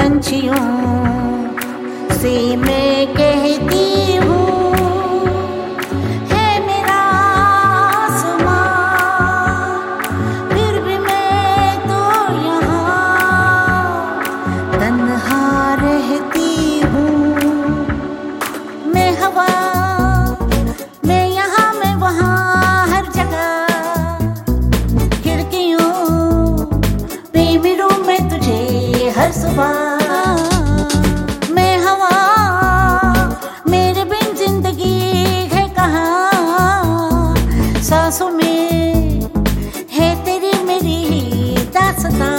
पंछियों से मैं कहती हूँ, है मेरा आसमां, फिर भी मैं तो यहाँ तन्हा रहती हूँ। मैं हवा, मैं यहाँ मैं वहाँ, हर जगह खिड़कियों पे मिलूं मैं तुझे हर सुबह। मैं हवा, मेरे बिन जिंदगी है कहाँ, सांसों में है तेरी मेरी दास्तां।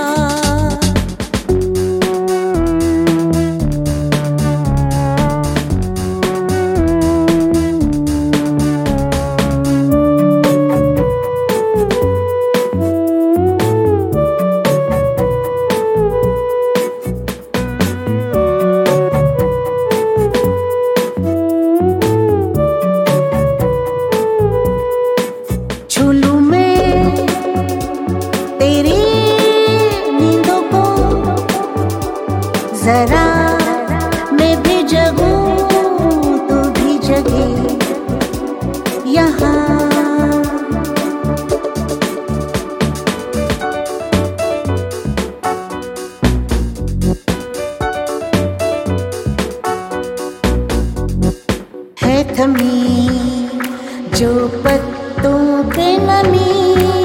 झूलूं मैं तेरी नींदों को, जरा मैं भी जगूं तू भी जगे यहाँ। है थमी जो पत्तों पे नमी,